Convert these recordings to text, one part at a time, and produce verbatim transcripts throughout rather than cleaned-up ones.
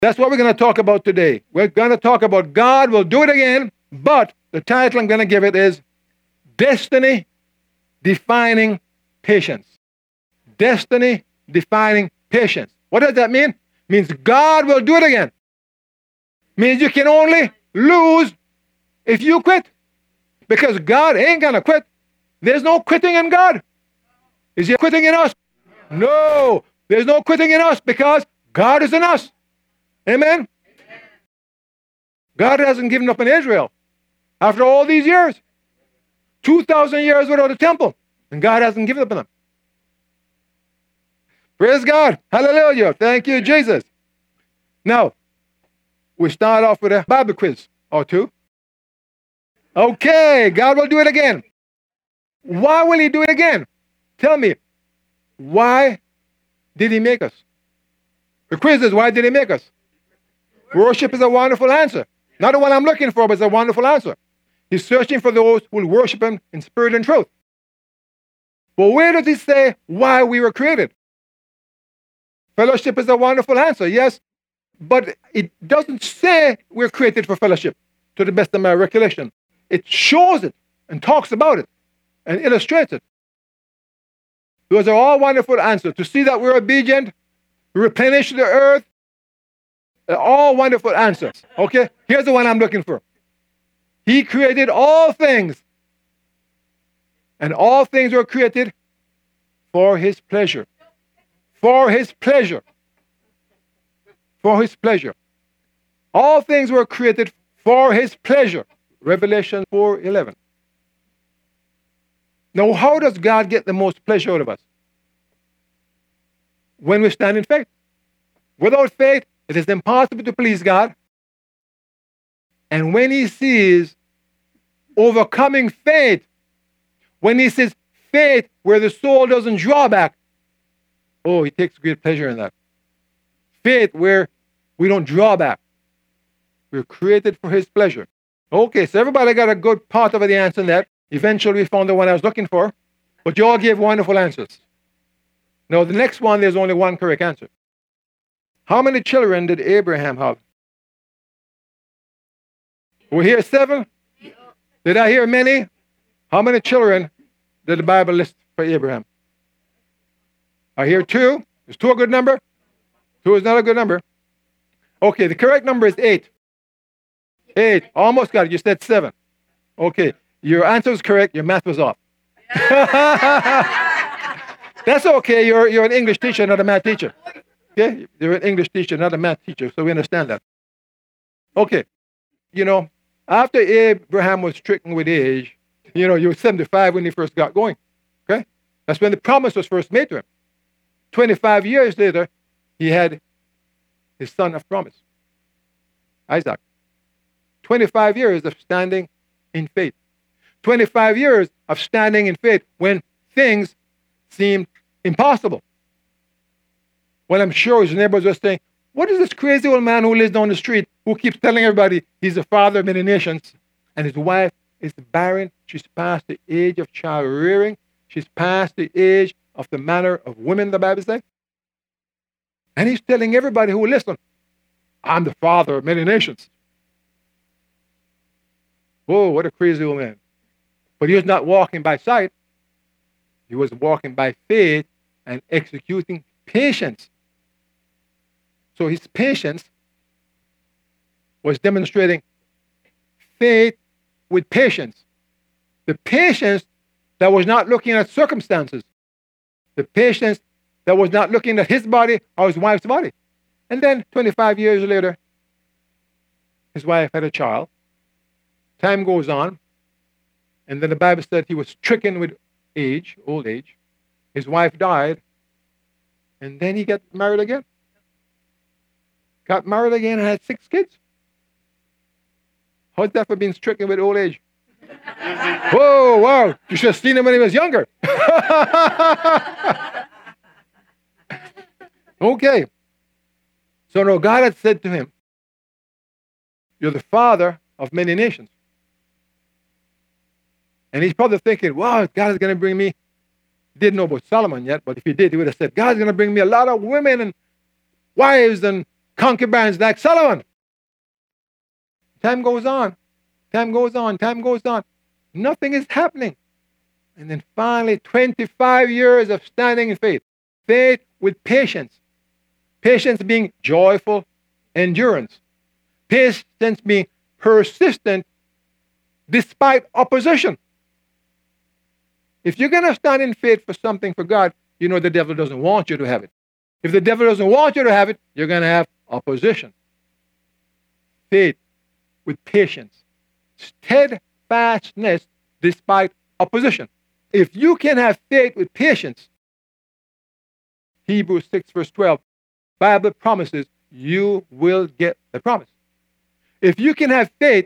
That's what we're going to talk about today. We're going to talk about God will do it again, but the title I'm going to give it is Destiny Defining Patience. Destiny Defining Patience. What does that mean? It means God will do it again. It means you can only lose if you quit. Because God ain't going to quit. There's no quitting in God. Is he quitting in us? No. There's no quitting in us because God is in us. Amen? God hasn't given up on Israel after all these years. two thousand years without a temple. And God hasn't given up on them. Praise God. Hallelujah. Thank you, Jesus. Now, we start off with a Bible quiz or two. Okay, God will do it again. Why will he do it again? Tell me, why did he make us? The quiz is, why did he make us? Worship is a wonderful answer. Not the one I'm looking for, but it's a wonderful answer. He's searching for those who will worship him in spirit and truth. But where does he say why we were created? Fellowship is a wonderful answer, yes. But it doesn't say we're created for fellowship, to the best of my recollection. It shows it and talks about it and illustrates it. Those are all wonderful answers. To see that we're obedient, replenish the earth, they're all wonderful answers. Okay? Here's the one I'm looking for. He created all things. And all things were created for his pleasure. For his pleasure. For his pleasure. All things were created for his pleasure. Revelation four eleven. Now, how does God get the most pleasure out of us? When we stand in faith. Without faith, it is impossible to please God. And when he sees overcoming faith, when he says faith where the soul doesn't draw back, oh, he takes great pleasure in that. Faith where we don't draw back. We're created for his pleasure. Okay, so everybody got a good part of the answer in that. Eventually we found the one I was looking for. But you all gave wonderful answers. Now, the next one, there's only one correct answer. How many children did Abraham have? We hear seven? Did I hear many? How many children did the Bible list for Abraham? I hear two. Is two a good number? Two is not a good number. Okay, the correct number is eight. Eight. Almost got it. You said seven. Okay, your answer was correct. Your math was off. That's okay. You're, you're an English teacher, not a math teacher. Okay? You're an English teacher, not a math teacher, so we understand that. Okay. You know, after Abraham was stricken with age, you know, he was seventy-five when he first got going. Okay? That's when the promise was first made to him. twenty-five years later, he had his son of promise, Isaac. twenty-five years of standing in faith. twenty-five years of standing in faith when things seemed impossible. Well, I'm sure his neighbors were saying, what is this crazy old man who lives down the street who keeps telling everybody he's the father of many nations and his wife is barren? She's past the age of child rearing. She's past the age of the manner of women, the Bible says. And he's telling everybody who will listen, I'm the father of many nations. Whoa, what a crazy old man. But he was not walking by sight. He was walking by faith and executing patience. So his patience was demonstrating faith with patience. The patience that was not looking at circumstances. The patience that was not looking at his body or his wife's body. And then twenty-five years later, his wife had a child. Time goes on. And then the Bible said he was stricken with age, old age. His wife died. And then he got married again. Got married again and had six kids. How's that for being stricken with old age? Whoa, wow. You should have seen him when he was younger. Okay. So now God had said to him, you're the father of many nations. And he's probably thinking, wow, God is going to bring me, he didn't know about Solomon yet, but if he did, he would have said, God's going to bring me a lot of women and wives and concubines like Solomon. Time goes on. Time goes on. Time goes on. Nothing is happening. And then finally, twenty-five years of standing in faith. Faith with patience. Patience being joyful endurance. Patience being persistent despite opposition. If you're going to stand in faith for something for God, you know the devil doesn't want you to have it. If the devil doesn't want you to have it, you're going to have opposition. Faith with patience. Steadfastness despite opposition. If you can have faith with patience, Hebrews six verse twelve, Bible promises you will get the promise. If you can have faith,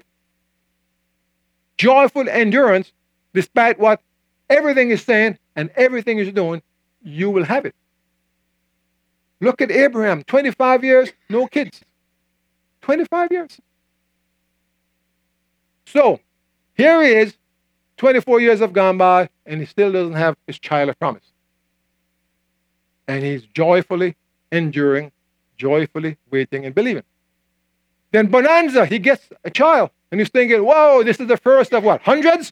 joyful endurance, despite what everything is saying and everything is doing, you will have it. Look at Abraham, twenty-five years, no kids. twenty-five years. So, here he is, twenty-four years have gone by, and he still doesn't have his child of promise. And he's joyfully enduring, joyfully waiting and believing. Then bonanza, he gets a child, and he's thinking, whoa, this is the first of what, hundreds?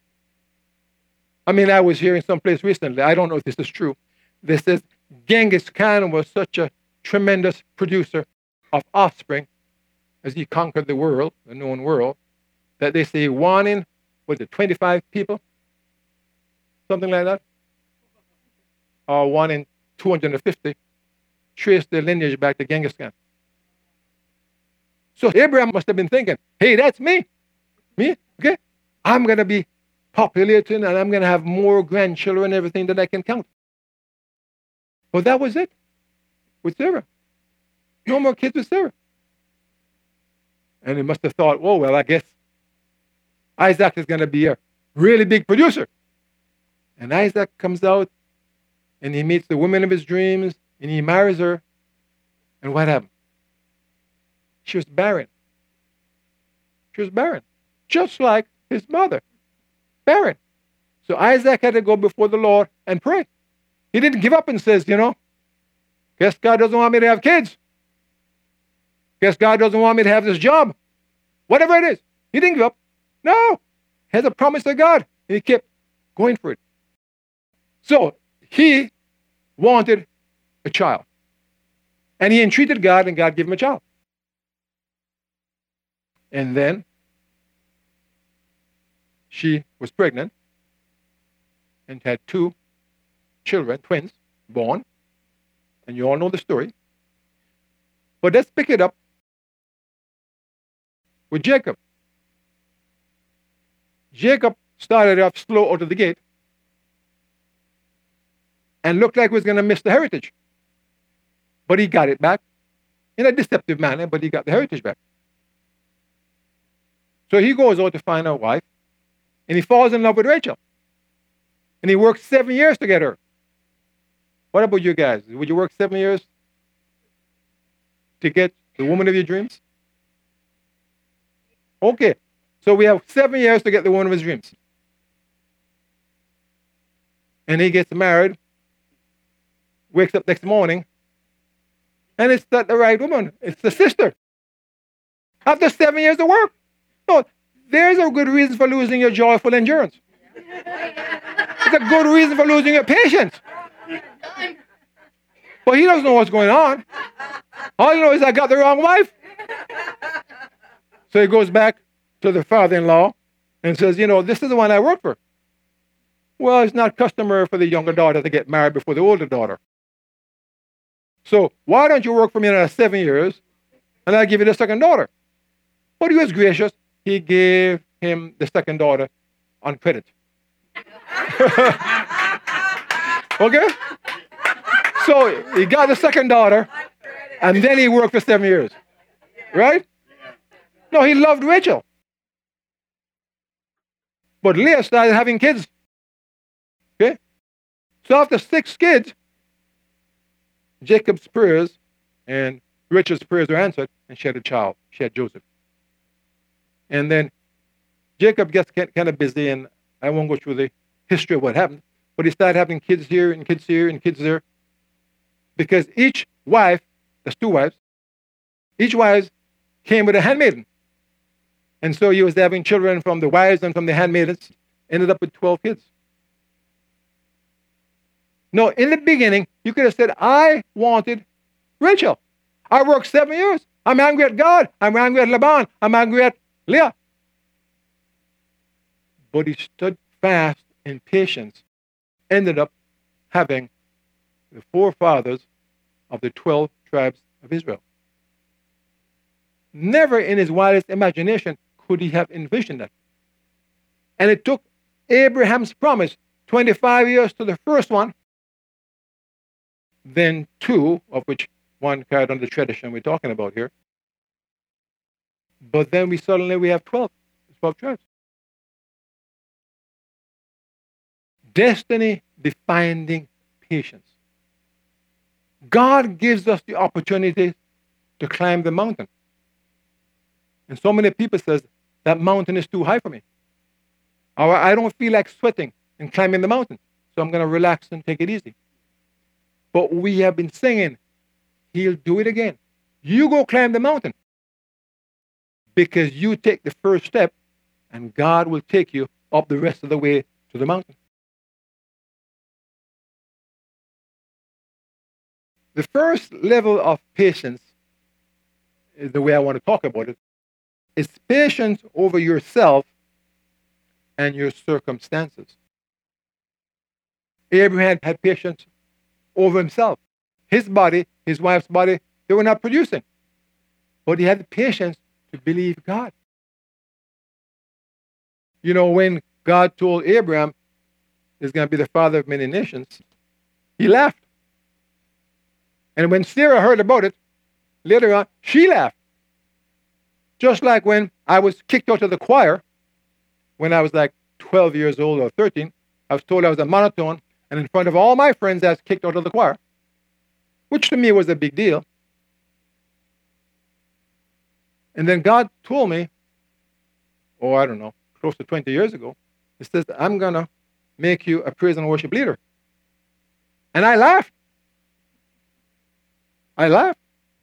I mean, I was hearing someplace recently, I don't know if this is true. This says Genghis Khan was such a tremendous producer of offspring as he conquered the world, the known world, that they say one in, was it twenty-five people? Something like that? Or one in two hundred fifty trace their lineage back to Genghis Khan. So Abraham must have been thinking, hey, that's me. Me, okay? I'm going to be populating and I'm going to have more grandchildren and everything that I can count. Well, that was it with Sarah. No more kids with Sarah. And he must have thought, oh, well, I guess Isaac is going to be a really big producer. And Isaac comes out and he meets the woman of his dreams and he marries her. And what happened? She was barren. She was barren. Just like his mother. Barren. So Isaac had to go before the Lord and pray. He didn't give up and says, you know, guess God doesn't want me to have kids. Guess God doesn't want me to have this job. Whatever it is. He didn't give up. No. He has a promise of God. And he kept going for it. So he wanted a child. And he entreated God, and God gave him a child. And then she was pregnant and had two children, twins, born. And you all know the story. But let's pick it up with Jacob. Jacob started off slow out of the gate and looked like he was going to miss the heritage. But he got it back in a deceptive manner, but he got the heritage back. So he goes out to find a wife, and he falls in love with Rachel. And he works seven years to get her. What about you guys? Would you work seven years to get the woman of your dreams? Okay. So we have seven years to get the woman of his dreams. And he gets married, wakes up next morning, and it's not the right woman. It's the sister. After seven years of work. No, there's a good reason for losing your joyful endurance. It's a good reason for losing your patience. But he doesn't know what's going on. All you know is I got the wrong wife. So he goes back to the father-in-law and says, you know, this is the one I work for. Well, it's not customary for the younger daughter to get married before the older daughter. So why don't you work for me another seven years and I'll give you the second daughter? But he was gracious. He gave him the second daughter on credit. Okay? So he got the second daughter and then he worked for seven years. Right? No, he loved Rachel. But Leah started having kids. Okay? So after six kids, Jacob's prayers and Rachel's prayers were answered, and she had a child. She had Joseph. And then Jacob gets kind of busy, and I won't go through the history of what happened, but he started having kids here and kids here and kids there. Because each wife, there's two wives, each wives came with a handmaiden. And so he was having children from the wives and from the handmaidens, ended up with twelve kids. No, in the beginning, you could have said, I wanted Rachel. I worked seven years. I'm angry at God. I'm angry at Laban. I'm angry at Leah. But he stood fast in patience, ended up having the forefathers of the twelve tribes of Israel. Never in his wildest imagination could he have envisioned that. And it took Abraham's promise, twenty-five years to the first one, then two, of which one carried on the tradition we're talking about here. But then we suddenly we have twelve, twelve tribes. Destiny-defining patience. God gives us the opportunity to climb the mountain. And so many people says, that mountain is too high for me. Or I don't feel like sweating and climbing the mountain, so I'm going to relax and take it easy. But we have been singing, he'll do it again. You go climb the mountain. Because you take the first step, and God will take you up the rest of the way to the mountain. The first level of patience, is the way I want to talk about it, is patience over yourself and your circumstances. Abraham had patience over himself. His body, his wife's body, they were not producing. But he had the patience to believe God. You know, when God told Abraham he's going to be the father of many nations, he laughed. And when Sarah heard about it, later on, she laughed. Just like when I was kicked out of the choir, when I was like twelve years old or thirteen, I was told I was a monotone, and in front of all my friends, I was kicked out of the choir, which to me was a big deal. And then God told me, oh, I don't know, close to twenty years ago, he says, I'm going to make you a praise and worship leader. And I laughed. I laughed.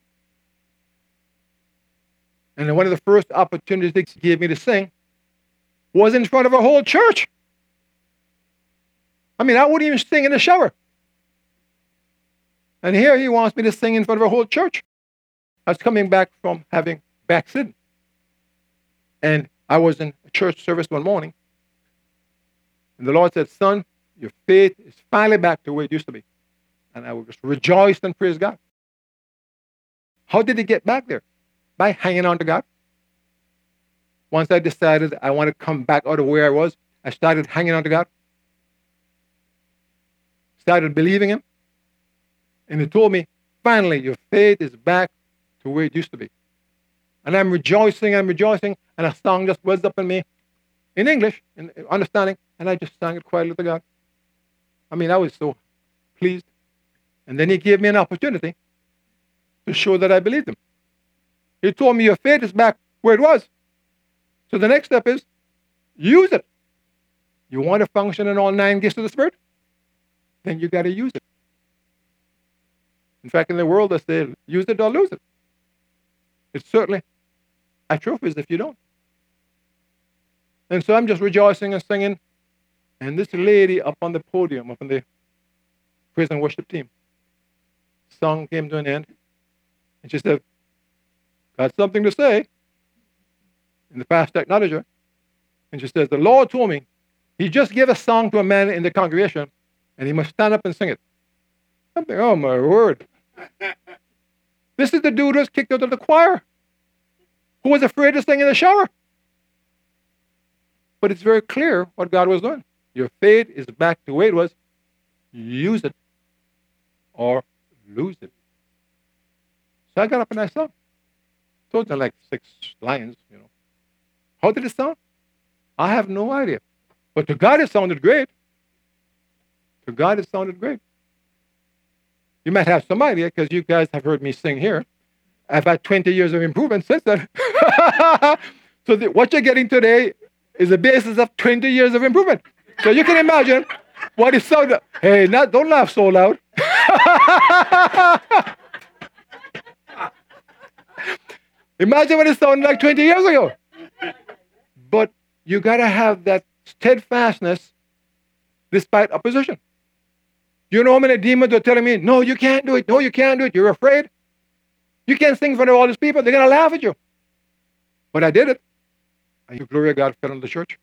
And then one of the first opportunities he gave me to sing was in front of a whole church. I mean, I wouldn't even sing in the shower. And here he wants me to sing in front of a whole church. I was coming back from having backslidden. And I was in a church service one morning. And the Lord said, son, your faith is finally back to where it used to be. And I would just rejoice and praise God. How did it get back there? By hanging on to God. Once I decided I want to come back out of where I was, I started hanging on to God. Started believing him. And he told me, finally, your faith is back to where it used to be. And I'm rejoicing, I'm rejoicing, and a song just wells up in me in English, in understanding, and I just sang it quietly to God. I mean, I was so pleased. And then he gave me an opportunity to show that I believed him. He told me your faith is back where it was. So the next step is use it. You want to function in all nine gifts of the Spirit? Then you got to use it. In fact, in the world, they say, use it or lose it. It's certainly atrophies if you don't. And so I'm just rejoicing and singing. And this lady up on the podium, up on the praise and worship team, song came to an end. And she said, got something to say. And the pastor acknowledged her. And she says, the Lord told me he just gave a song to a man in the congregation and he must stand up and sing it. I'm thinking, oh my word. This is the dude who was kicked out of the choir, who was afraid to sing in the shower. But it's very clear what God was doing. Your faith is back to where it was. Use it or lose it. So I got up and I sung. So it's like six lines, you know. How did it sound? I have no idea. But to God it sounded great. To God it sounded great. You might have some idea because you guys have heard me sing here. I've had twenty years of improvement since then. So the, what you're getting today is the basis of twenty years of improvement. So you can imagine what it sounded. Hey, not, don't laugh so loud. Imagine what it sounded like twenty years ago. But you got to have that steadfastness despite opposition. You know how many demons are telling me, no, you can't do it. No, you can't do it. You're afraid. You can't sing in front of all these people. They're going to laugh at you. But I did it. And the glory of God fell on the church.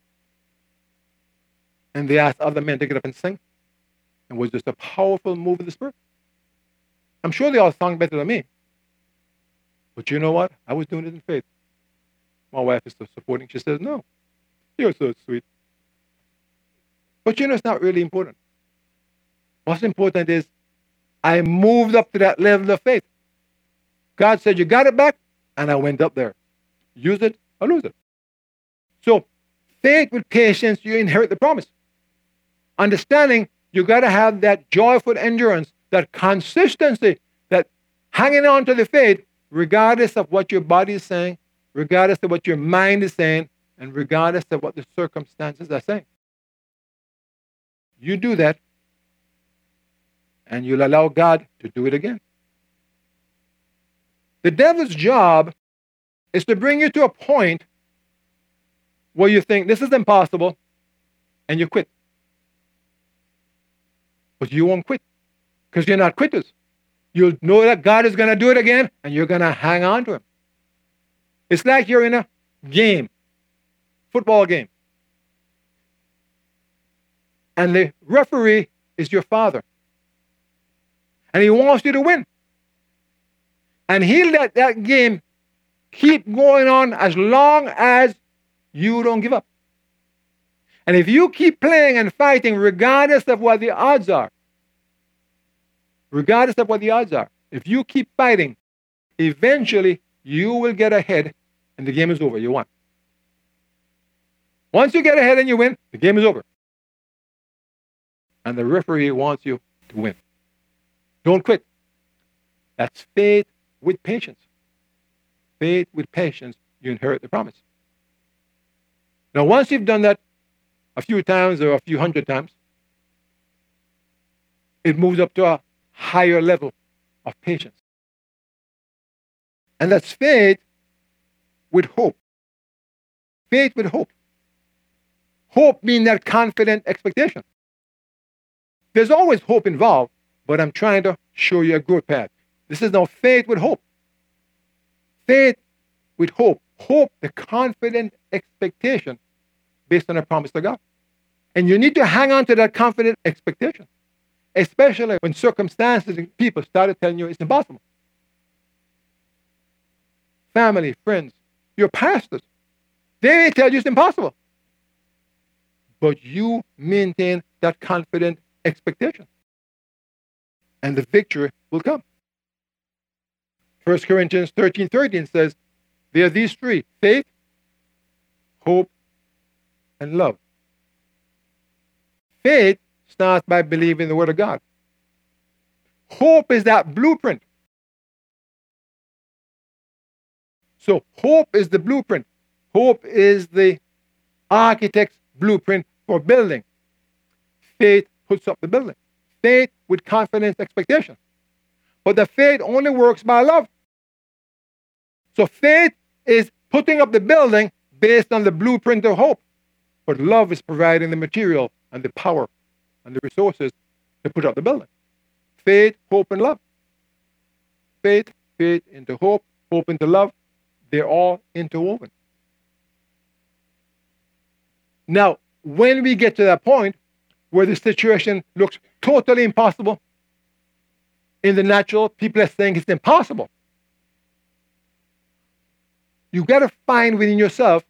And they asked other men to get up and sing. And it was just a powerful move of the Spirit. I'm sure they all sang better than me. But you know what? I was doing it in faith. My wife is still supporting. She says, no, you're so sweet. But you know, it's not really important. What's important is I moved up to that level of faith. God said, you got it back, and I went up there. Use it or lose it. So, faith with patience, you inherit the promise. Understanding, you got to have that joyful endurance, that consistency, that hanging on to the faith, regardless of what your body is saying, regardless of what your mind is saying, and regardless of what the circumstances are saying. You do that, and you'll allow God to do it again. The devil's job is to bring you to a point where you think this is impossible, and you quit. But you won't quit, because you're not quitters. You'll know that God is going to do it again, and you're going to hang on to him. It's like you're in a game, football game. And the referee is your father. And he wants you to win. And he'll let that game keep going on as long as you don't give up. And if you keep playing and fighting regardless of what the odds are, regardless of what the odds are, if you keep fighting, eventually you will get ahead and the game is over. You won. Once you get ahead and you win, the game is over. And the referee wants you to win. Don't quit. That's faith with patience. Faith with patience, you inherit the promise. Now, once you've done that a few times or a few hundred times, it moves up to a higher level of patience. And that's faith with hope. Faith with hope. Hope means that confident expectation. There's always hope involved, but I'm trying to show you a growth path. This is now faith with hope. Faith with hope. Hope, the confident expectation based on a promise to God. And you need to hang on to that confident expectation, especially when circumstances and people started telling you it's impossible. Family, friends, your pastors, they may tell you it's impossible. But you maintain that confident expectation. And the victory will come. First Corinthians thirteen thirteen says, there are these three: faith, hope, and love. Faith starts by believing the Word of God. Hope is that blueprint. So hope is the blueprint. Hope is the architect's blueprint for building. Faith puts up the building. Faith with confidence, expectation. But the faith only works by love. So faith is putting up the building based on the blueprint of hope. But love is providing the material and the power and the resources to put up the building. Faith, hope, and love. Faith, faith into hope, hope into love. They're all interwoven. Now, when we get to that point where the situation looks totally impossible, in the natural, people are saying it's impossible. You got to find within yourself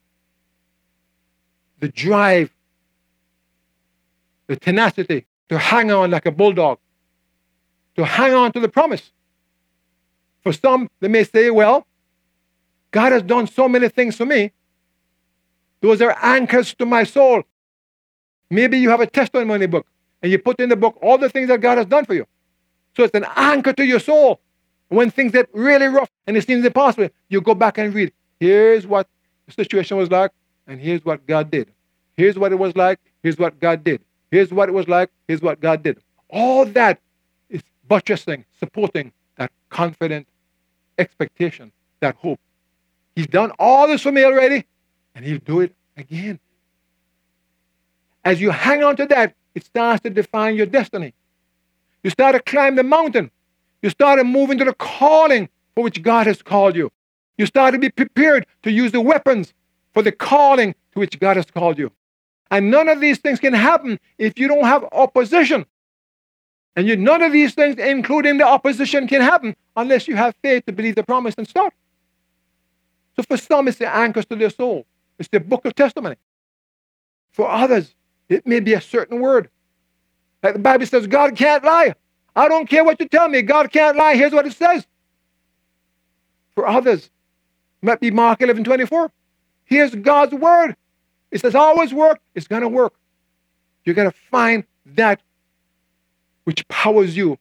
the drive, the tenacity to hang on like a bulldog, to hang on to the promise. For some, they may say, well, God has done so many things for me. Those are anchors to my soul. Maybe you have a testimony book and you put in the book all the things that God has done for you. So it's an anchor to your soul. When things get really rough and it seems impossible, you go back and read. Here's what the situation was like, and here's what God did. Here's what it was like, here's what God did. Here's what it was like, here's what God did. All that is buttressing, supporting that confident expectation that hope. He's done all this for me already, and he'll do it again. As you hang on to that, it starts to define your destiny. You start to climb the mountain. You start to move into the calling for which God has called you. You start to be prepared to use the weapons for the calling to which God has called you. And none of these things can happen if you don't have opposition. And you, none of these things, including the opposition, can happen unless you have faith to believe the promise and start. So for some, it's the anchors to their soul. It's the book of testimony. For others, it may be a certain word. Like the Bible says, God can't lie. I don't care what you tell me. God can't lie. Here's what it says. For others, it might be Mark eleven twenty-four. Here's God's word. It says, always work. It's going to work. You're going to find that which powers you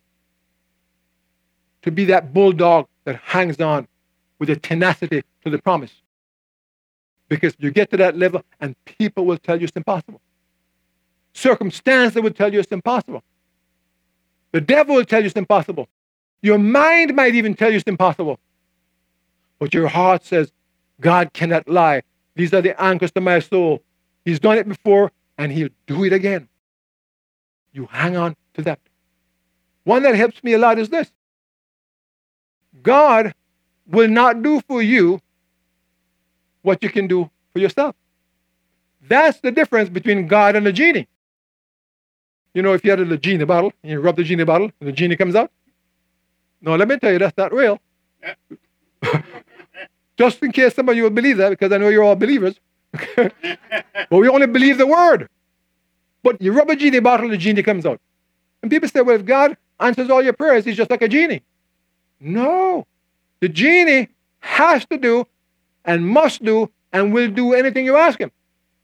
to be that bulldog that hangs on with a tenacity to the promise. Because you get to that level and people will tell you it's impossible. Circumstances will tell you it's impossible. The devil will tell you it's impossible. Your mind might even tell you it's impossible. But your heart says, God cannot lie. These are the anchors to my soul. He's done it before and he'll do it again. You hang on to that. One that helps me a lot is this. God will not do for you what you can do for yourself. That's the difference between God and the genie. You know, if you had a genie bottle, and you rub the genie bottle, and the genie comes out. No, let me tell you, that's not real. Just in case some of you will believe that, because I know you're all believers. But we only believe the word. But you rub a genie bottle, the genie comes out. And people say, well, if God answers all your prayers, he's just like a genie. No. The genie has to do and must do and will do anything you ask him.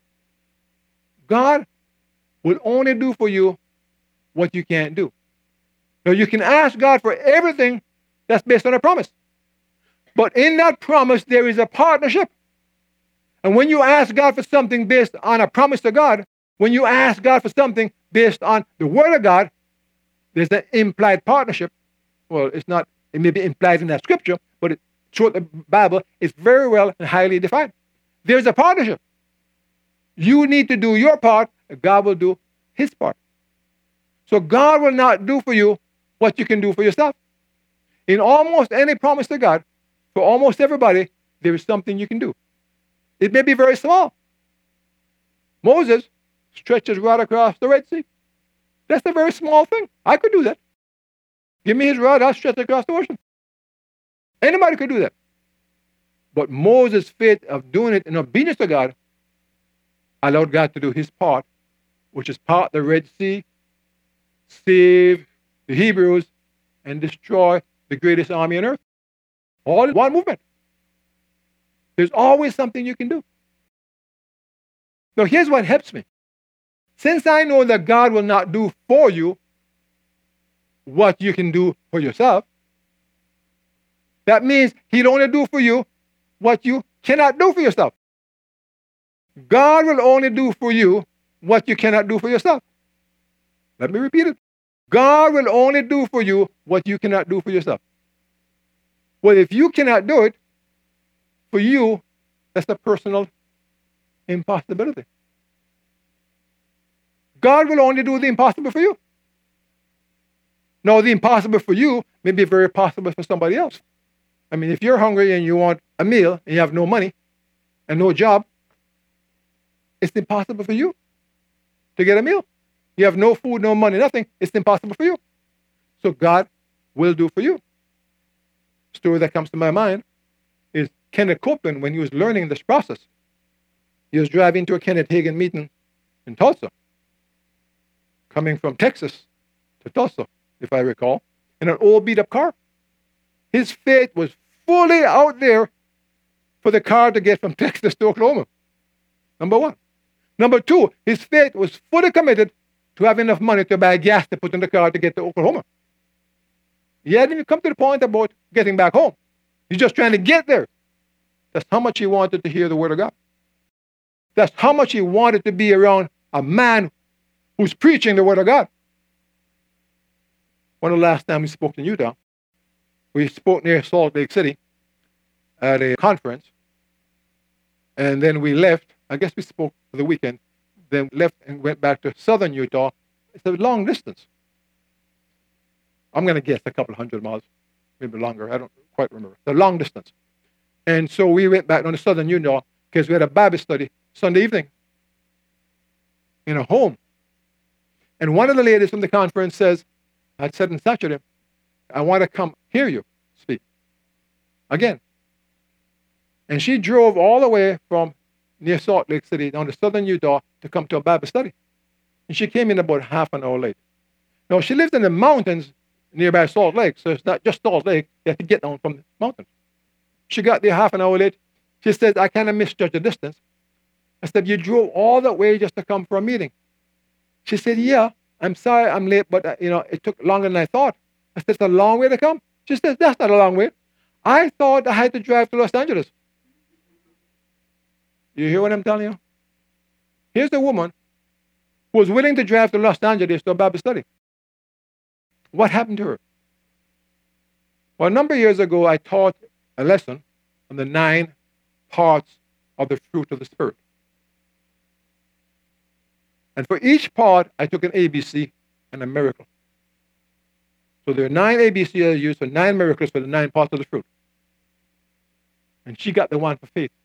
God will only do for you what you can't do. Now, you can ask God for everything that's based on a promise. But in that promise, there is a partnership. And when you ask God for something based on a promise to God, when you ask God for something based on the word of God, there's an implied partnership. Well, it's not, it may be implied in that scripture, but it, throughout the Bible, it's very well and highly defined. There's a partnership. You need to do your part, and God will do his part. So God will not do for you what you can do for yourself. In almost any promise to God, for almost everybody, there is something you can do. It may be very small. Moses stretched his rod across the Red Sea. That's a very small thing. I could do that. Give me his rod, I'll stretch it across the ocean. Anybody could do that. But Moses' faith of doing it in obedience to God allowed God to do his part, which is part the Red Sea, save the Hebrews, and destroy the greatest army on earth. All in one movement. There's always something you can do. Now, here's what helps me. Since I know that God will not do for you what you can do for yourself, that means he'll only do for you what you cannot do for yourself. God will only do for you what you cannot do for yourself. Let me repeat it. God will only do for you what you cannot do for yourself. Well, if you cannot do it, for you, that's a personal impossibility. God will only do the impossible for you. Now, the impossible for you may be very possible for somebody else. I mean, if you're hungry and you want a meal and you have no money and no job, it's impossible for you to get a meal. You have no food, no money, nothing. It's impossible for you. So God will do for you. Story that comes to my mind is Kenneth Copeland, when he was learning this process. He was driving to a Kenneth Hagin meeting in Tulsa, coming from Texas to Tulsa, if I recall, in an old beat-up car. His faith was fully out there for the car to get from Texas to Oklahoma. Number one. Number two, his faith was fully committed to have enough money to buy gas to put in the car to get to Oklahoma. He hadn't even come to the point about getting back home. He's just trying to get there. That's how much he wanted to hear the word of God. That's how much he wanted to be around a man who's preaching the word of God. One of the last time we spoke in Utah, we spoke near Salt Lake City at a conference, and then we left. I guess we spoke for the weekend, then left and went back to southern Utah. It's a long distance. I'm going to guess a couple hundred miles, maybe longer. I don't quite remember. It's a long distance. And so we went back on to southern Utah because we had a Bible study Sunday evening in a home. And one of the ladies from the conference says, I said in Saturday, I want to come hear you speak again. And she drove all the way from near Salt Lake City down to southern Utah to come to a Bible study. And she came in about half an hour late. Now, she lives in the mountains nearby Salt Lake, so it's not just Salt Lake. You have to get down from the mountains. She got there half an hour late. She says, I kind of misjudged the distance. I said, you drove all that way just to come for a meeting. She said, yeah, I'm sorry I'm late, but uh, you know, it took longer than I thought. I said, it's a long way to come. She said, that's not a long way. I thought I had to drive to Los Angeles. You hear what I'm telling you? Here's a woman who was willing to drive to Los Angeles to a Bible study. What happened to her? Well, a number of years ago, I taught a lesson on the nine parts of the fruit of the Spirit. And for each part, I took an A B C and a miracle. So there are nine A B Cs I used for nine miracles for the nine parts of the fruit. And she got the one for faith.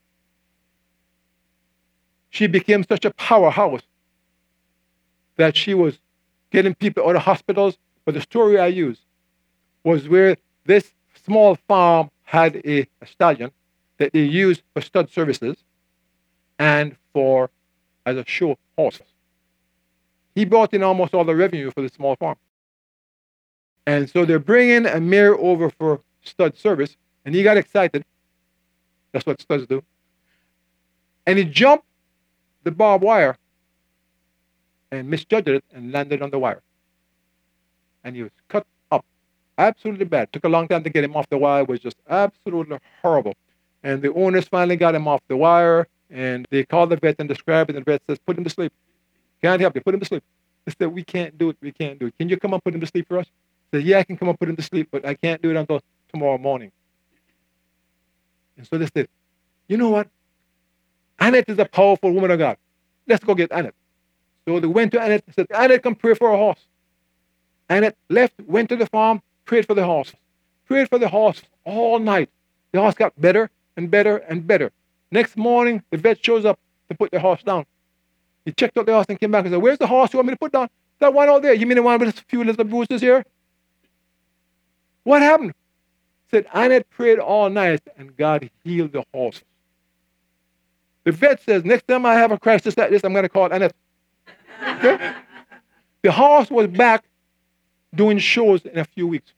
She became such a powerhouse that she was getting people out of hospitals. But the story I used was where this small farm had a, a stallion that they used for stud services and for as a show horse. He brought in almost all the revenue for the small farm. And so they're bringing a mare over for stud service, and he got excited. That's what studs do. And he jumped the barbed wire and misjudged it and landed on the wire. And he was cut up absolutely bad. Took a long time to get him off the wire. It was just absolutely horrible. And the owners finally got him off the wire, and they called the vet and described it, and the vet says, put him to sleep. Can't help you. Put him to sleep. They said, we can't do it. We can't do it. Can you come and put him to sleep for us? I said, yeah, I can come and put him to sleep, but I can't do it until tomorrow morning. And so they said, you know what? Annette is a powerful woman of God. Let's go get Annette. So they went to Annette and said, Annette, come pray for a horse. Annette left, went to the farm, prayed for the horse. Prayed for the horse all night. The horse got better and better and better. Next morning, the vet shows up to put the horse down. He checked out the horse and came back and said, where's the horse you want me to put down? That one out there. You mean the one with a few little bruises here? What happened? Said, Annette prayed all night and God healed the horse. The vet says, next time I have a crisis like this, I'm going to call Annette. Okay? The horse was back doing shows in a few weeks.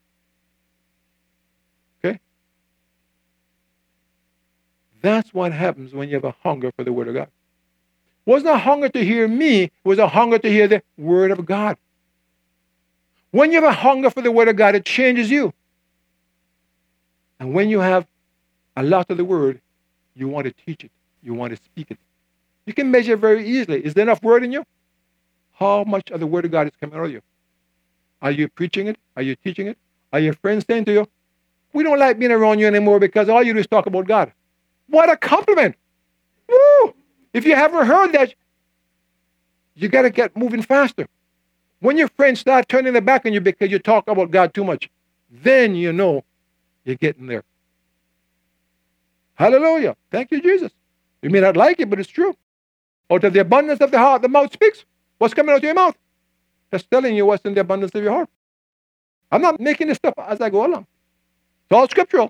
Okay? That's what happens when you have a hunger for the Word of God. It wasn't a hunger to hear me, it was a hunger to hear the Word of God. When you have a hunger for the Word of God, it changes you. And when you have a lot of the Word, you want to teach it. You want to speak it. You can measure very easily. Is there enough Word in you? How much of the Word of God is coming out of you? Are you preaching it? Are you teaching it? Are your friends saying to you, we don't like being around you anymore because all you do is talk about God? What a compliment! Woo! If you haven't heard that, you got to get moving faster. When your friends start turning their back on you because you talk about God too much, then you know you're getting there. Hallelujah. Thank you, Jesus. You may not like it, but it's true. Out of the abundance of the heart, the mouth speaks. What's coming out of your mouth? That's telling you what's in the abundance of your heart. I'm not making this stuff as I go along. It's all scriptural.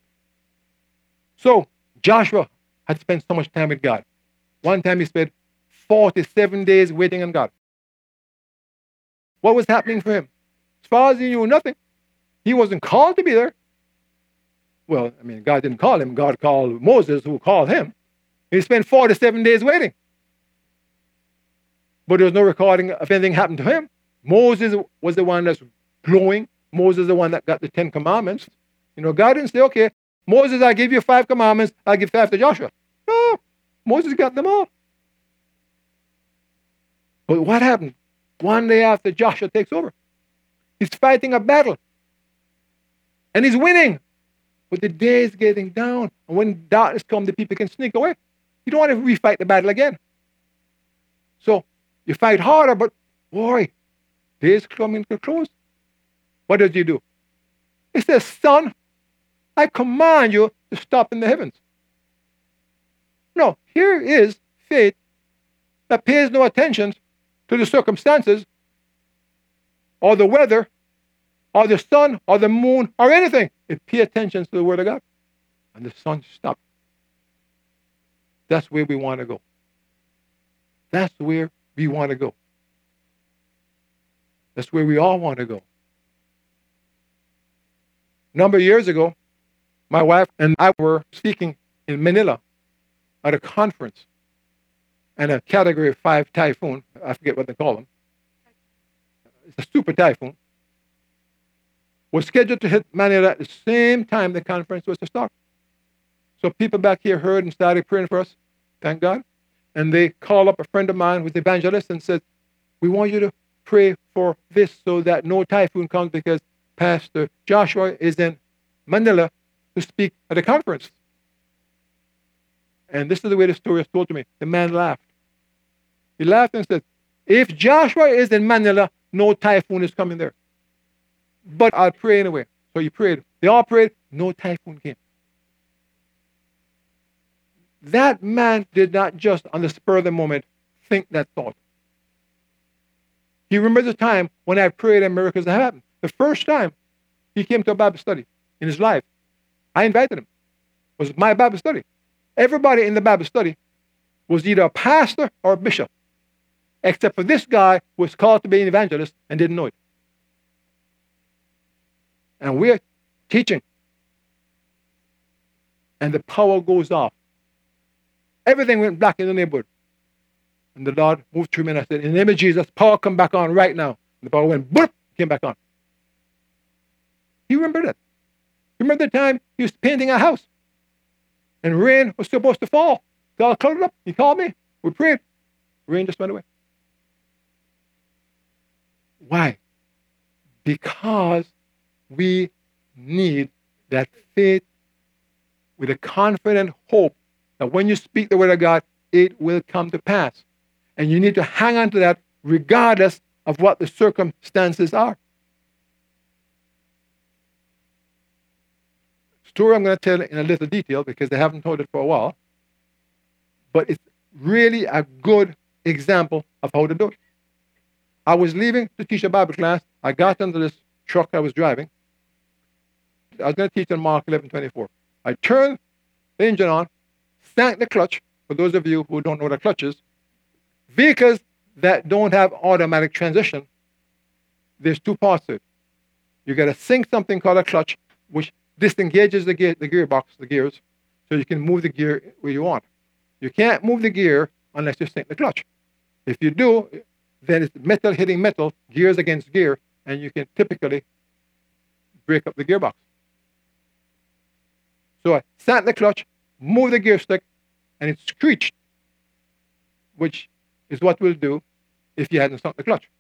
So, Joshua had spent so much time with God. One time he spent forty-seven days waiting on God. What was happening for him? As far as he knew, nothing. He wasn't called to be there. Well, I mean, God didn't call him. God called Moses, who called him. He spent forty-seven days waiting. But there was no recording of anything happened to him. Moses was the one that's glowing. Moses is the one that got the Ten Commandments. You know, God didn't say, okay, Moses, I give you five commandments. I'll give five to Joshua. No, Moses got them all. But what happened? One day after Joshua takes over, he's fighting a battle. And he's winning. But the day is getting down. And when darkness comes, the people can sneak away. You don't want to refight the battle again. So you fight harder, but boy, day is coming to close. What does he do? He says, son, I command you to stop in the heavens. No, here is faith that pays no attention to the circumstances or the weather or the sun or the moon or anything. It pays attention to the word of God. And the sun stopped. That's where we want to go. That's where we want to go. That's where we all want to go. A number of years ago, my wife and I were speaking in Manila at a conference, and a category five typhoon, I forget what they call them, it's a super typhoon, was scheduled to hit Manila at the same time the conference was to start. So people back here heard and started praying for us, thank God. And they called up a friend of mine who's an evangelist and said, we want you to pray for this so that no typhoon comes, because Pastor Joshua is in Manila to speak at a conference. And this is the way the story is told to me. The man laughed. He laughed and said, if Joshua is in Manila, no typhoon is coming there. But I'll pray anyway. So he prayed. They all prayed. No typhoon came. That man did not just on the spur of the moment think that thought. He remembers the time when I prayed and miracles happened. The first time he came to a Bible study in his life, I invited him. It was my Bible study. Everybody in the Bible study was either a pastor or a bishop, except for this guy who was called to be an evangelist and didn't know it. And we're teaching. And the power goes off. Everything went black in the neighborhood. And the Lord moved through me and I said, in the name of Jesus, power come back on right now. And the power went, boop, came back on. He remembered that. Remember the time he was painting a house and rain was supposed to fall. It all clouded up. He called me. We prayed. Rain just went away. Why? Because we need that faith with a confident hope that when you speak the word of God, it will come to pass. And you need to hang on to that regardless of what the circumstances are. Story I'm going to tell in a little detail because they haven't told it for a while. But it's really a good example of how to do it. I was leaving to teach a Bible class. I got into this truck I was driving. I was going to teach on Mark eleven twenty-four. I turned the engine on, stank the clutch. For those of you who don't know what a clutch is, vehicles that don't have automatic transmission, there's two parts to it. You got to sink something called a clutch, which disengages the, gear, the gearbox, the gears, so you can move the gear where you want. You can't move the gear unless you sink the clutch. If you do, then it's metal hitting metal, gears against gear, and you can typically break up the gearbox. So I sat in the clutch, moved the gear stick, and it screeched, which is what we'll do if you hadn't sunk the clutch.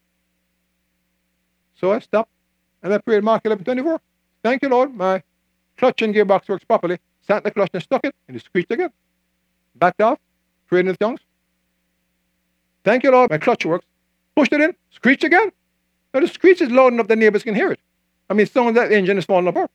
So I stopped, and I prayed Mark eleven twenty-four. Thank you, Lord, my clutch and gearbox works properly. Sat in the clutch and stuck it, and it screeched again. Backed off, prayed in the tongues. Thank you, Lord, my clutch works. Pushed it in, screeched again. Now the screech is loud enough the neighbors can hear it. I mean, some of that engine is falling apart.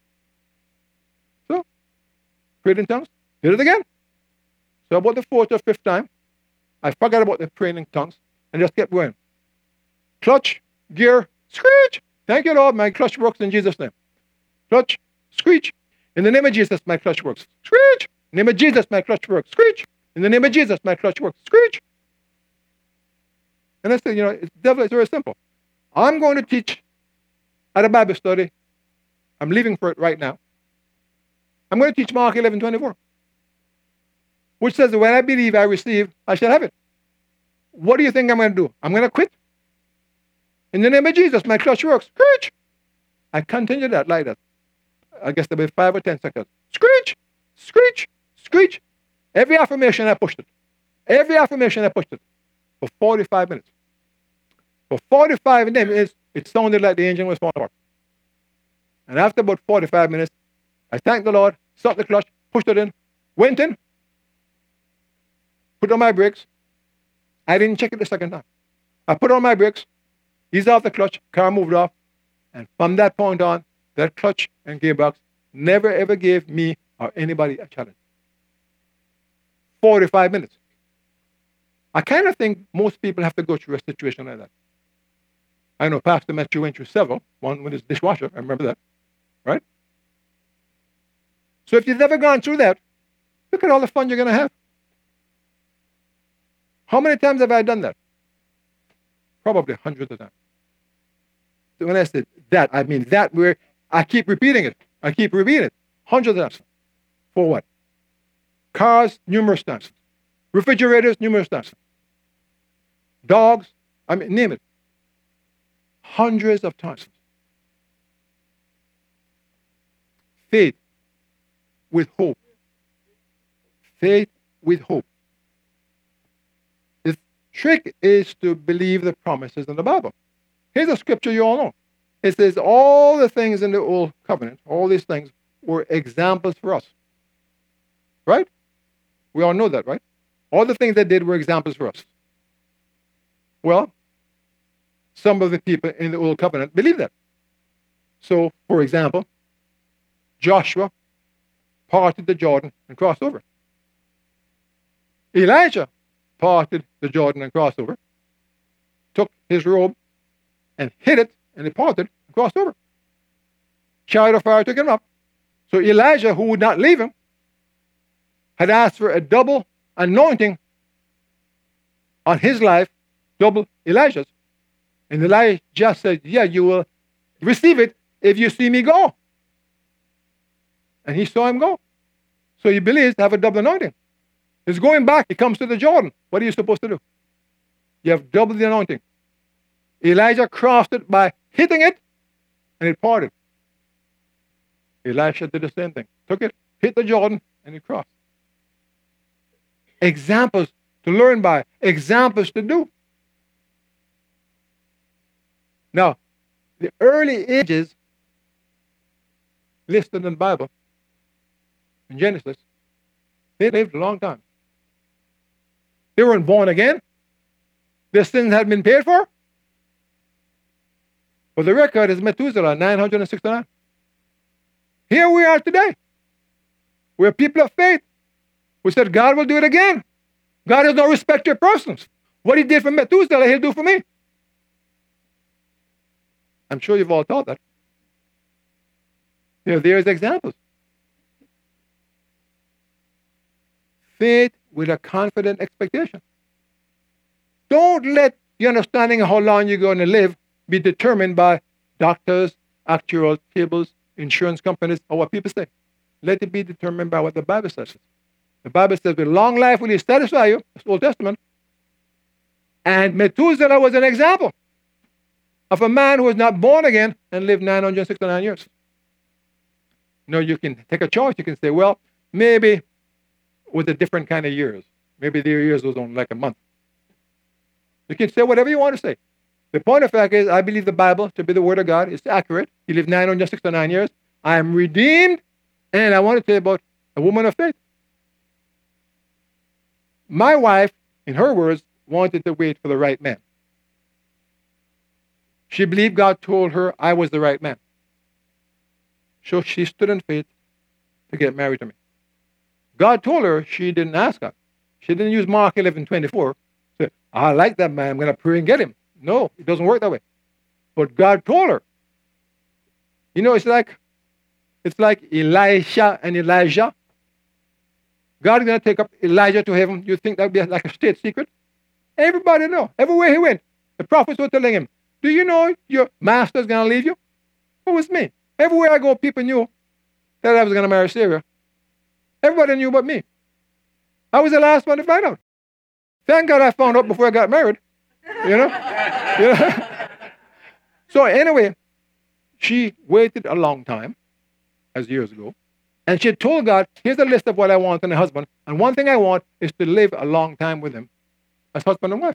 So, prayed in tongues, did it again. So about the fourth or fifth time, I forgot about the praying in tongues and just kept going. Clutch, gear, screech. Thank you, Lord, my clutch works in Jesus' name. Clutch, screech. In the name of Jesus, my clutch works. Screech. In the name of Jesus, my clutch works. Screech. In the name of Jesus, my clutch works. Screech. And I said, you know, it's devil, it's very simple. I'm going to teach at a Bible study. I'm leaving for it right now. I'm going to teach Mark eleven twenty-four, which says that when I believe I receive, I shall have it. What do you think I'm going to do? I'm going to quit? In the name of Jesus, my clutch works. Screech. I continued that like that. I guess there were five or ten seconds. Screech, screech, screech. Every affirmation I pushed it. Every affirmation I pushed it. For forty-five minutes. For forty-five minutes, it sounded like the engine was falling apart. And after about forty-five minutes, I thanked the Lord, stopped the clutch, pushed it in, went in, put on my brakes. I didn't check it the second time. I put on my brakes, eased off the clutch, car moved off, and from that point on, that clutch and gearbox never ever gave me or anybody a challenge. forty-five minutes. I kind of think most people have to go through a situation like that. I know Pastor Matthew went through several, one with his dishwasher, I remember that, right? So if you've never gone through that, look at all the fun you're going to have. How many times have I done that? Probably hundreds of times. So when I said that, I mean that where I keep repeating it. I keep repeating it. Hundreds of times. For what? Cars, numerous times. Refrigerators, numerous times. Dogs, I mean, name it. Hundreds of times. Faith with hope. Faith with hope. The trick is to believe the promises in the Bible. Here's a scripture you all know. It says all the things in the old covenant, all these things were examples for us. Right? We all know that, right? All the things they did were examples for us. Well, some of the people in the old covenant believe that. So, for example, Joshua parted the Jordan and crossed over. Elijah parted the Jordan and crossed over, took his robe and hid it, and he parted and crossed over. Chariot of fire took him up. So Elijah, who would not leave him, had asked for a double anointing on his life, double Elijah's. And Elijah said, yeah, you will receive it if you see me go. And he saw him go. So he believes to have a double anointing. He's going back. He comes to the Jordan. What are you supposed to do? You have double the anointing. Elijah crossed it by hitting it, and it parted. Elisha did the same thing. Took it, hit the Jordan, and it crossed. Examples to learn by. Examples to do. Now, the early ages listed in the Bible, in Genesis, they lived a long time. They weren't born again. Their sins had been paid for. But the record is Methuselah, nine hundred sixty-nine. Here we are today. We're people of faith. We said God will do it again. God has no respect to persons. What he did for Methuselah, he'll do for me. I'm sure you've all thought that. Here, there's examples. Faith with a confident expectation. Don't let the understanding of how long you're going to live be determined by doctors, actuarial tables, insurance companies, or what people say. Let it be determined by what the Bible says. The Bible says, with long life will he satisfy you. That's the Old Testament. And Methuselah was an example of a man who was not born again and lived nine hundred sixty-nine years. You know, you can take a choice. You can say, well, maybe with a different kind of years. Maybe their years was only like a month. You can say whatever you want to say. The point of fact is, I believe the Bible to be the Word of God. It's accurate. He lived nine hundred sixty-nine years. I am redeemed. And I want to tell you about a woman of faith. My wife, in her words, wanted to wait for the right man. She believed God told her I was the right man. So she stood in faith to get married to me. God told her she didn't ask God. She didn't use Mark eleven twenty-four. Say, I like that man. I'm going to pray and get him. No, it doesn't work that way. But God told her. You know, it's like it's like Elisha and Elijah. God is going to take up Elijah to heaven. You think that would be like a state secret? Everybody know. Everywhere he went, the prophets were telling him, do you know your master's going to leave you? It was me. Everywhere I go, people knew that I was going to marry Sarah. Everybody knew but me. I was the last one to find out. Thank God I found out before I got married. You know? You know? So anyway, she waited a long time, as years ago, and she told God, here's a list of what I want in a husband, and one thing I want is to live a long time with him as husband and wife.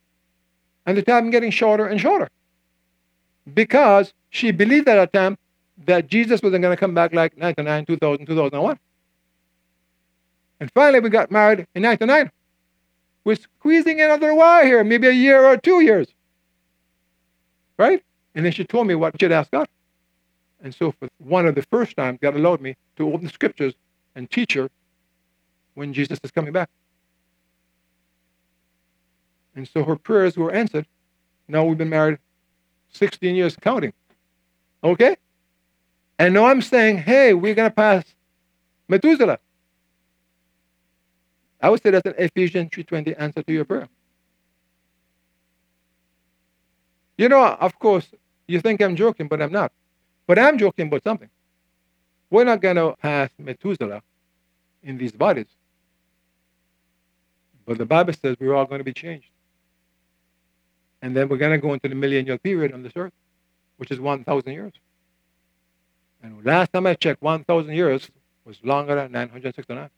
And the time getting shorter and shorter. Because she believed at that time that Jesus wasn't going to come back like ninety-nine, two thousand, two thousand one. And finally, we got married in ninety-nine. We're squeezing in another while here, maybe a year or two years. Right? And then she told me what she'd asked God. And so for one of the first times, God allowed me to open the scriptures and teach her when Jesus is coming back. And so her prayers were answered. Now we've been married sixteen years counting. Okay? And now I'm saying, hey, we're going to pass Methuselah. I would say that's an Ephesians three twenty answer to your prayer. You know, of course, you think I'm joking, but I'm not. But I'm joking about something. We're not going to pass Methuselah in these bodies. But the Bible says we're all going to be changed. And then we're going to go into the millennial period on this earth, which is one thousand years. And last time I checked, one thousand years was longer than nine hundred sixty-nine.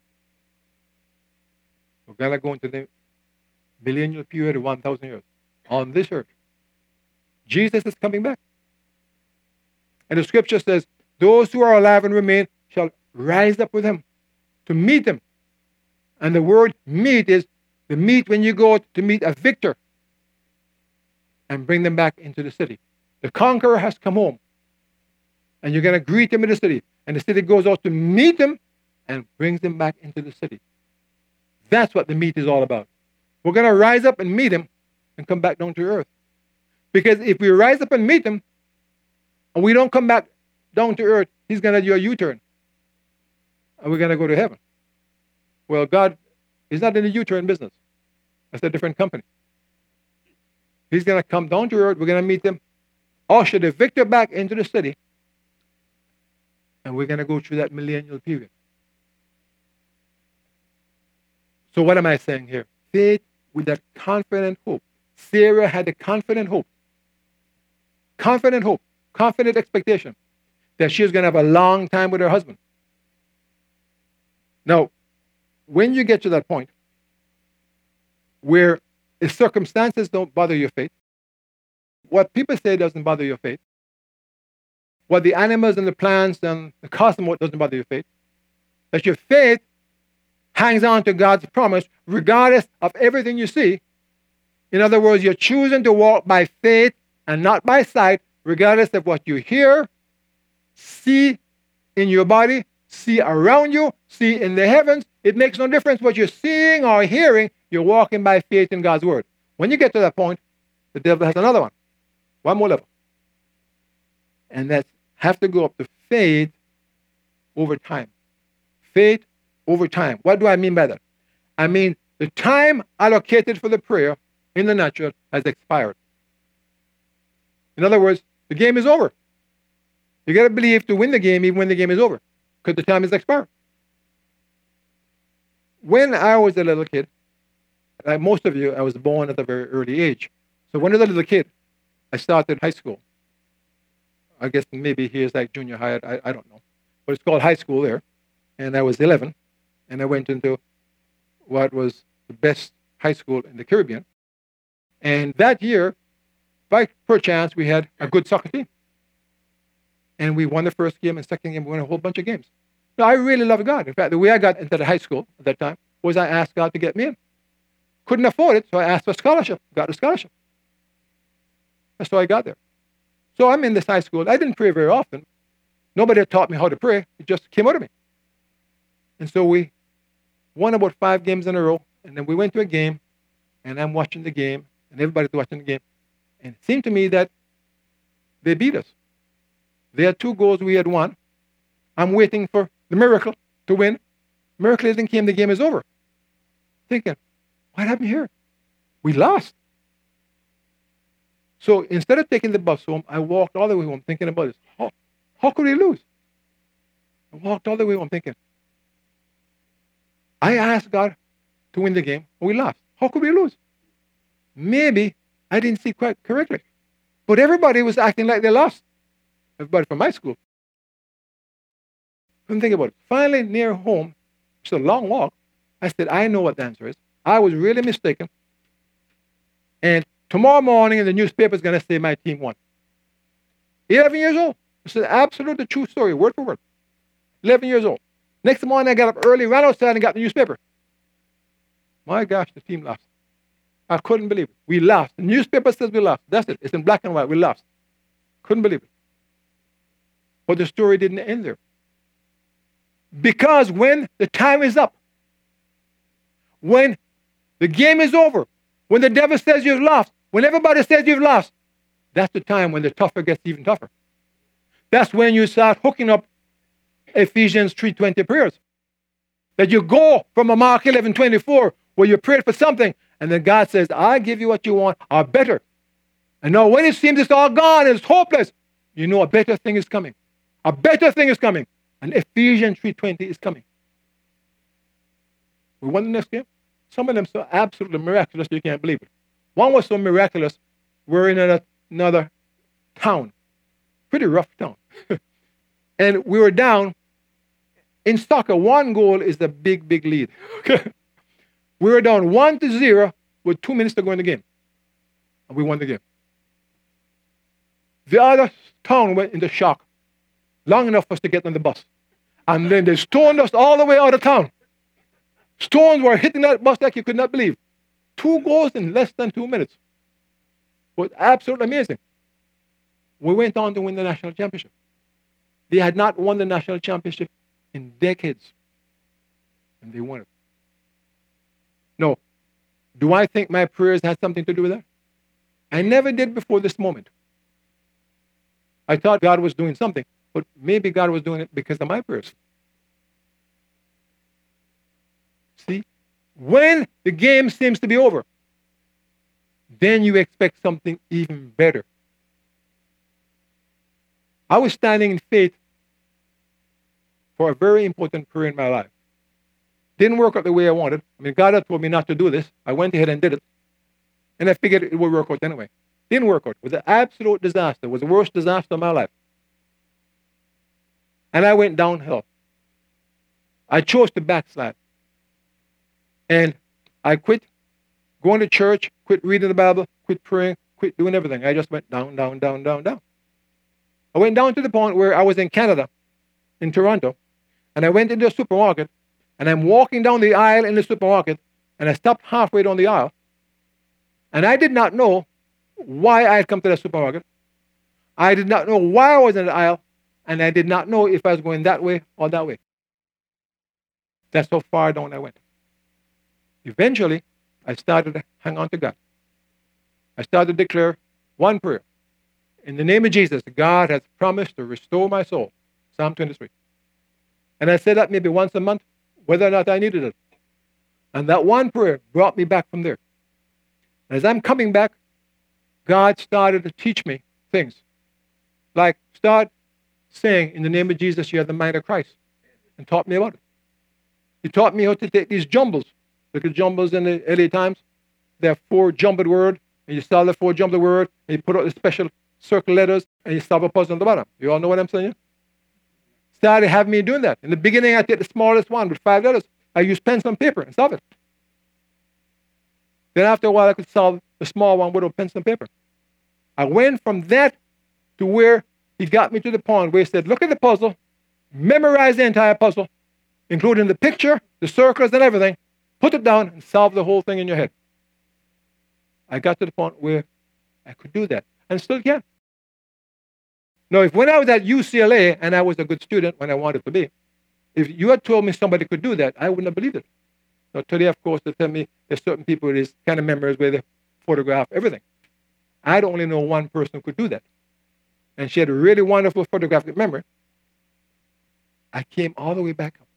We're going to go into the millennial period of one thousand years on this earth. Jesus is coming back. And the scripture says, those who are alive and remain shall rise up with him to meet him. And the word meet is the meet when you go to meet a victor and bring them back into the city. The conqueror has come home. And you're going to greet him in the city. And the city goes out to meet him and brings him back into the city. That's what the meet is all about. We're going to rise up and meet him and come back down to earth. Because if we rise up and meet him, and we don't come back down to earth, he's going to do a U-turn. And we're going to go to heaven. Well, God is not in the U-turn business. That's a different company. He's going to come down to earth. We're going to meet him, usher the victor back into the city, and we're going to go through that millennial period. So what am I saying here? Faith with that confident hope. Sarah had a confident hope. Confident hope. Confident expectation that she was going to have a long time with her husband. Now, when you get to that point where the circumstances don't bother your faith, what people say doesn't bother your faith, what the animals and the plants and the cosmos doesn't bother your faith, that your faith hangs on to God's promise regardless of everything you see. In other words, you're choosing to walk by faith and not by sight, regardless of what you hear, see in your body, see around you, see in the heavens. It makes no difference what you're seeing or hearing. You're walking by faith in God's word. When you get to that point, the devil has another one. One more level. And that's have to go up to faith over time. Faith over time. What do I mean by that? I mean the time allocated for the prayer in the natural has expired. In other words, the game is over. You got to believe to win the game even when the game is over, because the time is expired. When I was a little kid, like most of you, I was born at a very early age. So when I was a little kid, I started high school. I guess maybe here's like junior high, I, I don't know. But it's called high school there. And I was eleven, and I went into what was the best high school in the Caribbean. And that year, by perchance, we had a good soccer team. And we won the first game and second game, we won a whole bunch of games. Now, I really love God. In fact, the way I got into the high school at that time was I asked God to get me in. Couldn't afford it, so I asked for a scholarship. Got a scholarship. That's how I got there. So I'm in this high school. I didn't pray very often. Nobody had taught me how to pray. It just came out of me. And so we won about five games in a row. And then we went to a game, and I'm watching the game, and everybody's watching the game. And it seemed to me that they beat us. They had two goals, we had one. I'm waiting for the miracle to win. Miracle isn't came, the game is over. Thinking, what happened here? We lost. So instead of taking the bus home, I walked all the way home thinking about this. How, how could we lose? I walked all the way home thinking, I asked God to win the game, and we lost. How could we lose? Maybe I didn't see quite correctly. But everybody was acting like they lost. Everybody from my school. Couldn't think about it. Finally, near home, it's a long walk, I said, I know what the answer is. I was really mistaken. And tomorrow morning in the newspaper is going to say my team won. eleven years old. This is absolutely true story, word for word. eleven years old. Next morning, I got up early, ran outside and got the newspaper. My gosh, the team lost. I couldn't believe it. We lost. The newspaper says we lost. That's it. It's in black and white. We lost. Couldn't believe it. But the story didn't end there. Because when the time is up, when the game is over, when the devil says you've lost, when everybody says you've lost, that's the time when the tougher gets even tougher. That's when you start hooking up Ephesians three twenty prayers. That you go from a Mark eleven twenty-four where you prayed for something and then God says, I give you what you want, or better. And now when it seems it's all gone and it's hopeless, you know a better thing is coming. A better thing is coming. And Ephesians three twenty is coming. We won the next game. Some of them so absolutely miraculous you can't believe it. One was so miraculous, we're in another, another town. Pretty rough town. And we were down. In soccer, one goal is a big, big lead. We were down one to zero with two minutes to go in the game. And we won the game. The other town went into shock. Long enough for us to get on the bus. And then they stoned us all the way out of town. Stones were hitting that bus like you could not believe. Two goals in less than two minutes. It was absolutely amazing. We went on to win the national championship. They had not won the national championship in decades. And they won it. No. Do I think my prayers had something to do with that? I never did before this moment. I thought God was doing something, but maybe God was doing it because of my prayers. See? When the game seems to be over, then you expect something even better. I was standing in faith for a very important prayer in my life. Didn't work out the way I wanted. I mean, God had told me not to do this. I went ahead and did it. And I figured it would work out anyway. Didn't work out. It was an absolute disaster. It was the worst disaster of my life. And I went downhill. I chose to backslide. And I quit going to church, quit reading the Bible, quit praying, quit doing everything. I just went down, down, down, down, down. I went down to the point where I was in Canada, in Toronto, and I went into a supermarket, and I'm walking down the aisle in the supermarket, and I stopped halfway down the aisle, and I did not know why I had come to the supermarket. I did not know why I was in the aisle, and I did not know if I was going that way or that way. That's how far down I went. Eventually, I started to hang on to God. I started to declare one prayer. In the name of Jesus, God has promised to restore my soul. Psalm twenty-three. And I said that maybe once a month, whether or not I needed it. And that one prayer brought me back from there. As I'm coming back, God started to teach me things. Like, start saying, in the name of Jesus, you have the mind of Christ. And taught me about it. He taught me how to take these jumbles. Look at jumbles in the L A Times. There are four jumbled words. And you solve the four jumbled words. And you put out the special circle letters. And you solve a puzzle on the bottom. You all know what I'm saying? Started having me doing that. In the beginning, I take the smallest one with five letters. I use pencil and paper and solve it. Then after a while, I could solve the small one with a pencil and paper. I went from that to where he got me to the point where he said, look at the puzzle, memorize the entire puzzle, including the picture, the circles and everything, put it down and solve the whole thing in your head. I got to the point where I could do that and still can. Now, if when I was at U C L A and I was a good student when I wanted to be, if you had told me somebody could do that, I wouldn't have believed it. Now, today, of course, they tell me there's certain people with these kind of memories where they photograph everything. I only know one person who could do that. And she had a really wonderful photographic memory. I came all the way back up.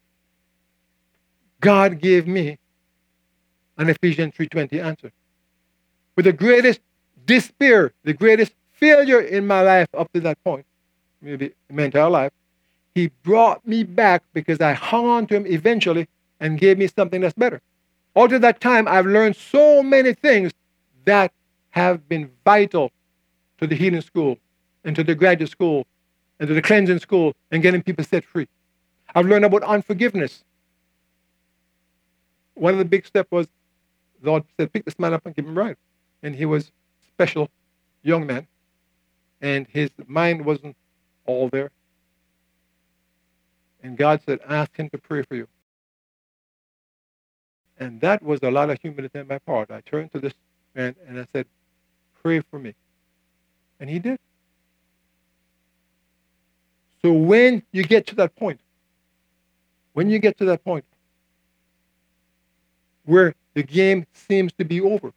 God gave me an Ephesians three twenty answer. With the greatest despair, the greatest failure in my life up to that point, maybe my entire life, he brought me back because I hung on to him eventually and gave me something that's better. Out of that time, I've learned so many things that have been vital to the healing school and to the graduate school and to the cleansing school and getting people set free. I've learned about unforgiveness. One of the big steps was, the Lord said, pick this man up and give him right. And he was a special young man. And his mind wasn't all there. And God said, ask him to pray for you. And that was a lot of humility on my part. I turned to this man and I said, pray for me. And he did. So when you get to that point, when you get to that point where the game seems to be over,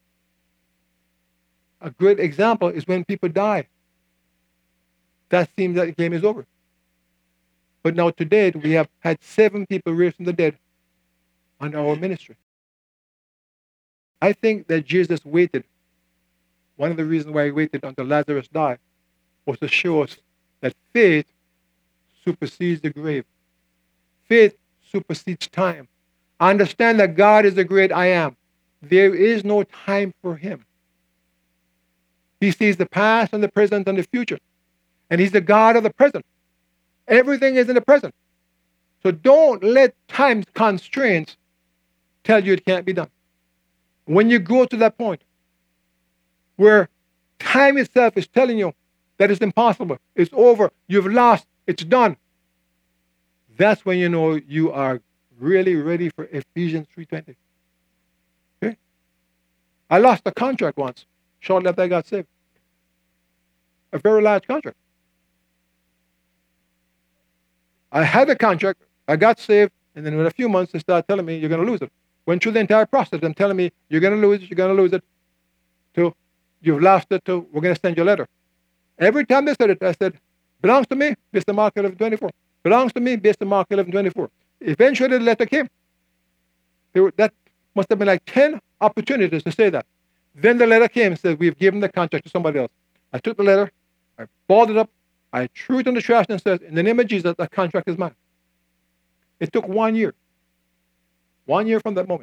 a great example is when people die. That seems that the game is over. But now today, we have had seven people raised from the dead under our ministry. I think that Jesus waited. One of the reasons why he waited until Lazarus died was to show us that faith supersedes the grave. Faith supersedes time. Understand that God is the great I am. There is no time for him. He sees the past and the present and the future. And he's the God of the present. Everything is in the present. So don't let time's constraints tell you it can't be done. When you go to that point where time itself is telling you that it's impossible, it's over, you've lost, it's done, that's when you know you are really ready for Ephesians three twenty. Okay? I lost a contract once, shortly after I got saved. A very large contract. I had a contract, I got saved, and then in a few months they started telling me, you're going to lose it. Went through the entire process, them telling me, you're going to lose it, you're going to lose it, to, you've lost it, to, we're going to send you a letter. Every time they said it, I said, belongs to me, based on Mark eleven twenty-four. Belongs to me, based on Mark eleven twenty-four. Eventually the letter came. There were, that must have been like ten opportunities to say that. Then the letter came and said, we've given the contract to somebody else. I took the letter, I balled it up, I threw it in the trash and said, in the name of Jesus, that contract is mine. It took one year. One year from that moment.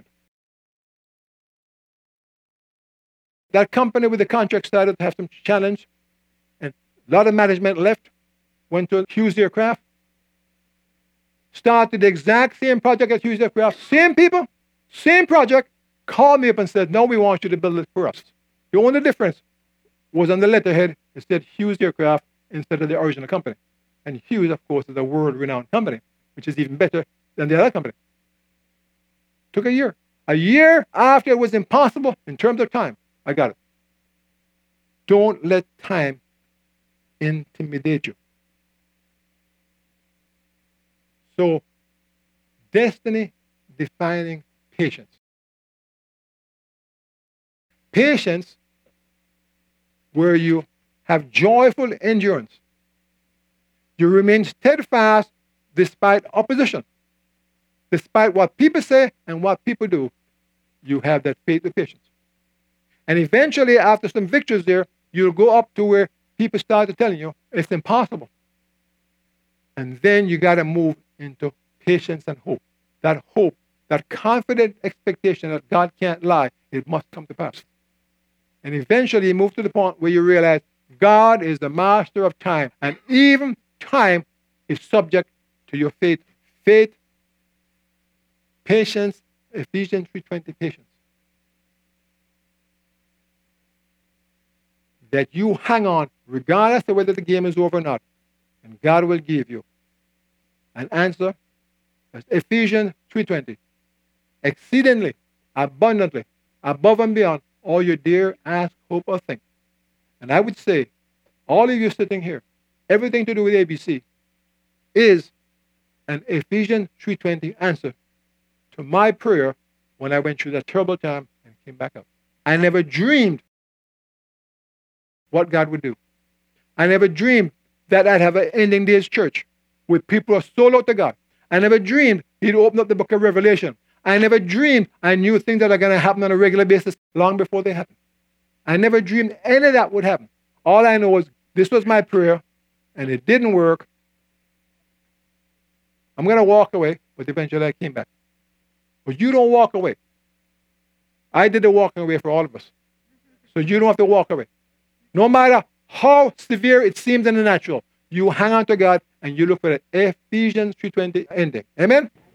That company with the contract started to have some challenge, and a lot of management left, went to Hughes Aircraft, started the exact same project at Hughes Aircraft, same people, same project, called me up and said, no, we want you to build it for us. The only difference was on the letterhead, it said Hughes Aircraft instead of the original company. And Hughes, of course, is a world-renowned company, which is even better than the other company. Took a year. A year after it was impossible in terms of time, I got it. Don't let time intimidate you. So, destiny-defining patience. Patience where you have joyful endurance. You remain steadfast despite opposition. Despite what people say and what people do, you have that faith with patience. And eventually, after some victories there, you'll go up to where people start to telling you it's impossible. And then you got to move into patience and hope. That hope, that confident expectation that God can't lie, it must come to pass. And eventually you move to the point where you realize God is the master of time. And even time is subject to your faith. Faith, patience, Ephesians three twenty, patience. That you hang on regardless of whether the game is over or not. And God will give you an answer. That's Ephesians three twenty. Exceedingly, abundantly, above and beyond all you dare ask, hope, or think. And I would say, all of you sitting here, everything to do with A B C is an Ephesians three twenty answer to my prayer when I went through that terrible time and came back up. I never dreamed what God would do. I never dreamed that I'd have an ending days church where people are sold out to God. I never dreamed he'd open up the book of Revelation. I never dreamed I knew things that are going to happen on a regular basis long before they happen. I never dreamed any of that would happen. All I know is this was my prayer, and it didn't work. I'm going to walk away, but eventually I came back. But you don't walk away. I did the walking away for all of us. So you don't have to walk away. No matter how severe it seems in the natural, you hang on to God and you look for the Ephesians three twenty ending. Amen?